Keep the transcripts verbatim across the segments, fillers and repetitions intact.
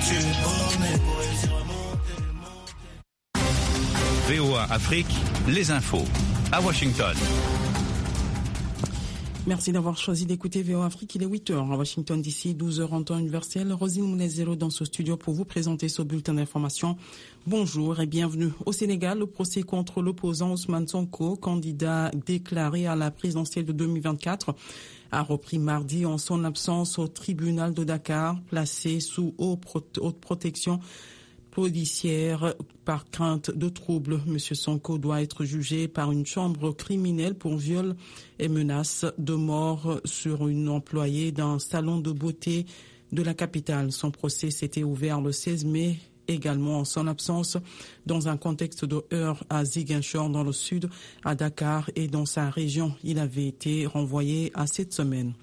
tu es borné pour réussir à monter. V O A Afrique, les infos à Washington. Merci d'avoir choisi d'écouter V O A Afrique. Il est huit heures à Washington D C, douze heures en temps universel. Rosine Mounezelo dans ce studio pour vous présenter ce bulletin d'information. Bonjour et bienvenue. Au Sénégal, le procès contre l'opposant Ousmane Sonko, candidat déclaré à la présidentielle de deux mille vingt-quatre, a repris mardi en son absence au tribunal de Dakar, placé sous haute protection policière par crainte de troubles. Monsieur Sonko doit être jugé par une chambre criminelle pour viol et menace de mort sur une employée d'un salon de beauté de la capitale. Son procès s'était ouvert le seize mai, également en son absence, dans un contexte de heurts à Ziguinchor dans le sud, à Dakar et dans sa région. Il avait été renvoyé à cette semaine.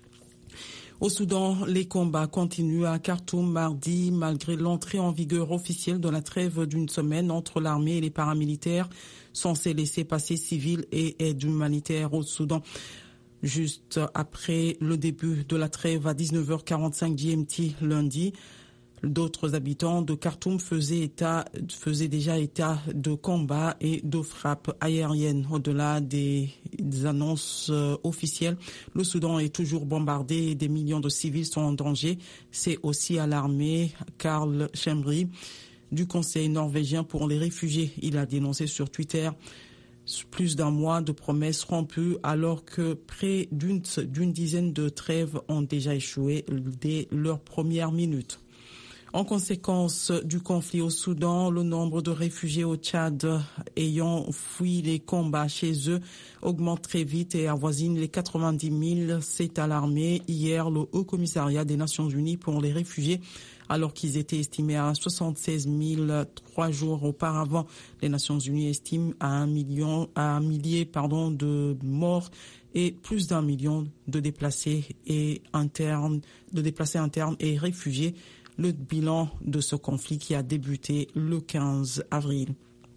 Au Soudan, les combats continuent à Khartoum mardi, malgré l'entrée en vigueur officielle de la trêve d'une semaine entre l'armée et les paramilitaires, censés laisser passer civils et aide humanitaire au Soudan. Juste après le début de la trêve à dix-neuf heures quarante-cinq G M T lundi, d'autres habitants de Khartoum faisaient, état, faisaient déjà état de combats et de frappes aériennes. Au-delà des, des annonces euh, officielles, le Soudan est toujours bombardé et des millions de civils sont en danger. C'est aussi alarmé Karl Schembri du Conseil norvégien pour les réfugiés. Il a dénoncé sur Twitter plus d'un mois de promesses rompues alors que près d'une, d'une dizaine de trêves ont déjà échoué dès leurs premières minutes. En conséquence du conflit au Soudan, le nombre de réfugiés au Tchad ayant fui les combats chez eux augmente très vite et avoisine les quatre-vingt-dix mille. C'est alarmé hier le Haut Commissariat des Nations Unies pour les réfugiés, alors qu'ils étaient estimés à soixante-seize mille trois jours auparavant. Les Nations Unies estiment à un million, à un millier, pardon, de morts et plus d'un million de déplacés et internes, de déplacés internes et réfugiés. Le bilan de ce conflit qui a débuté le quinze avril.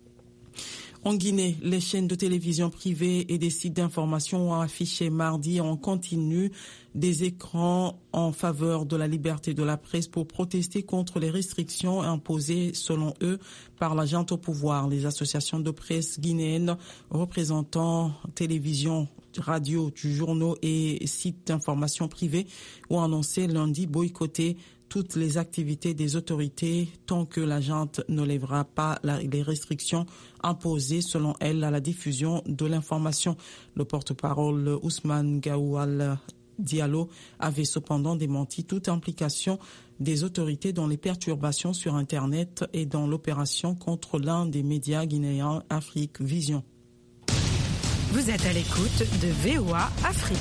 En Guinée, les chaînes de télévision privées et des sites d'information ont affiché mardi en continu des écrans en faveur de la liberté de la presse pour protester contre les restrictions imposées, selon eux, par la junte au pouvoir. Les associations de presse guinéennes représentant télévision, radio, journaux et sites d'information privés ont annoncé lundi boycotter toutes les activités des autorités tant que la junte ne lèvera pas la, les restrictions imposées, selon elle, à la diffusion de l'information. Le porte-parole Ousmane Gaoual Diallo avait cependant démenti toute implication des autorités dans les perturbations sur Internet et dans l'opération contre l'un des médias guinéens, Afrique Vision. Vous êtes à l'écoute de V O A Afrique.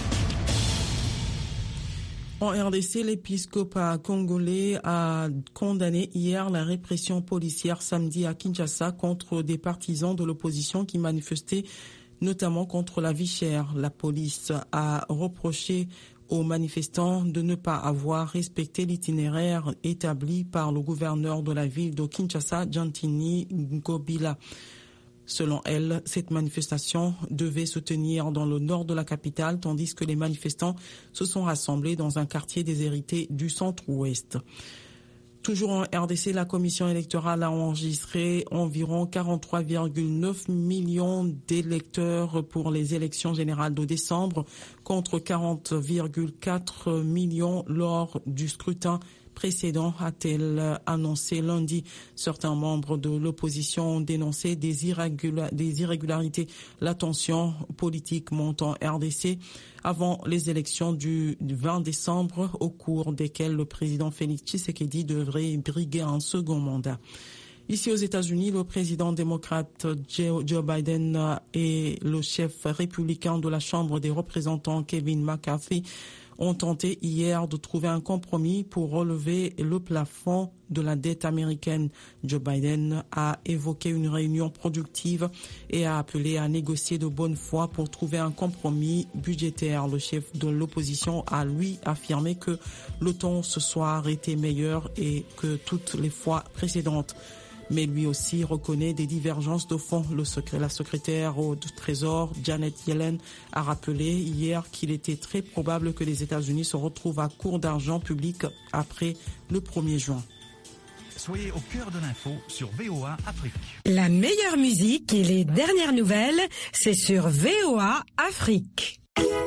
En R D C, l'épiscopat congolais a condamné hier la répression policière samedi à Kinshasa contre des partisans de l'opposition qui manifestaient notamment contre la vie chère. La police a reproché aux manifestants de ne pas avoir respecté l'itinéraire établi par le gouverneur de la ville de Kinshasa, Jantini Ngobila. Selon elle, cette manifestation devait se tenir dans le nord de la capitale, tandis que les manifestants se sont rassemblés dans un quartier déshérité du centre-ouest. Toujours en R D C, la commission électorale a enregistré environ quarante-trois virgule neuf millions d'électeurs pour les élections générales de décembre, contre quarante virgule quatre millions lors du scrutin précédent, a-t-elle annoncé lundi. Certains membres de l'opposition ont dénoncé des, irrégula- des irrégularités. La tension politique monte en R D C avant les élections du vingt décembre, au cours desquelles le président Félix Tshisekedi devrait briguer un second mandat. Ici aux États-Unis, le président démocrate Joe Biden et le chef républicain de la Chambre des représentants Kevin McCarthy ont tenté hier de trouver un compromis pour relever le plafond de la dette américaine. Joe Biden a évoqué une réunion productive et a appelé à négocier de bonne foi pour trouver un compromis budgétaire. Le chef de l'opposition a, lui, affirmé que le ton ce soir était meilleur et que toutes les fois précédentes. Mais lui aussi reconnaît des divergences de fond. Le secré, la secrétaire au Trésor, Janet Yellen, a rappelé hier qu'il était très probable que les États-Unis se retrouvent à court d'argent public après le premier juin. soyez au cœur de l'info sur V O A Afrique. La meilleure musique et les dernières nouvelles, c'est sur V O A Afrique.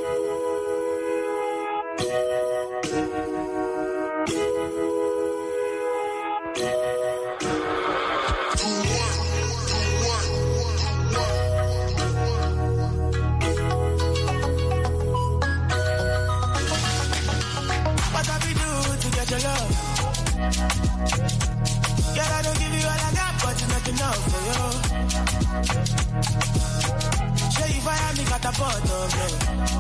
Enough for you. Show you fire me got a pot of love.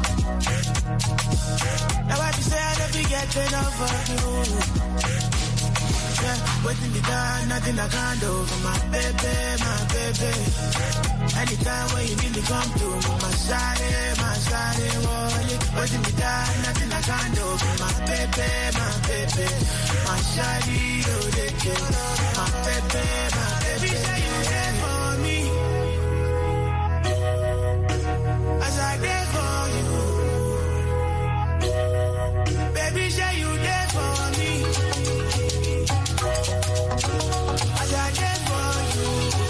Now I be say I never get enough of you. Yeah, waiting the time, nothing I can't do for my baby, my baby. Anytime when you need me come to my side, my side, wallet. Waiting the time, nothing I can't do for my baby, my baby. My shawty, oh, they kill. My baby, my baby. Say you there for me. As I there for you. Baby, say you there for me. As I there for you.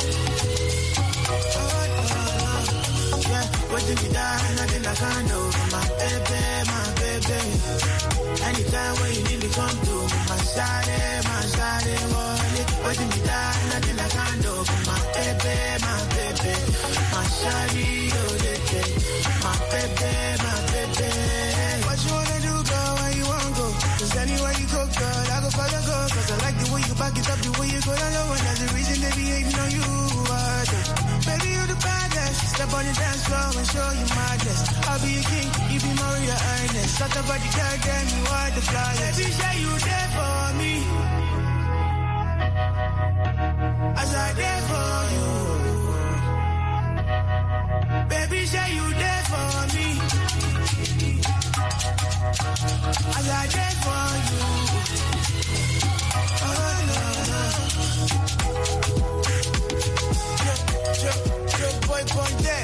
Oh, no, no. Yeah, waiting me down, nothing I can't do for my baby, my baby. Anytime when you need me come to my side, my side, wallet. Waiting me down, nothing I can't do for my baby, my baby. My shawty, oh, they take my baby, my baby. What you wanna do, girl, where you wanna go? Cause anywhere you go, girl, I go follow, go. Cause I like the way you back it up, the way you go down low. And that's the reason they be hating on you, uh, baby, you the baddest. Step on the dance floor and show you madness. I'll be a king, you be Maria Ernest. Talk about the girl, then you are the flyest. Baby, say you there for me. As I there for you. Baby, say you there for me. As I there for you. Oh, no, no. Yo, yo, yo, boy, boy, dead.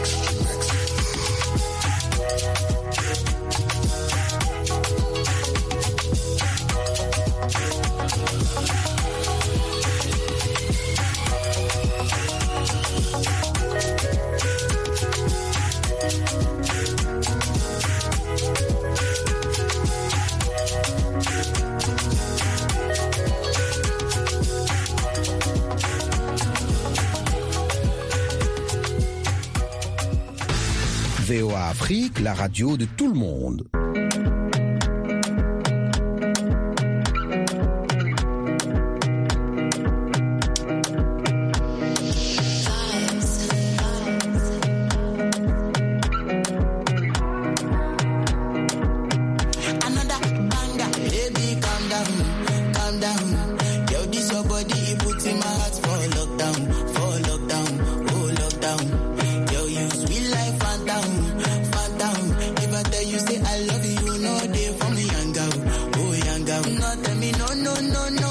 V O A Afrique, la radio de tout le monde. No, no, no, no.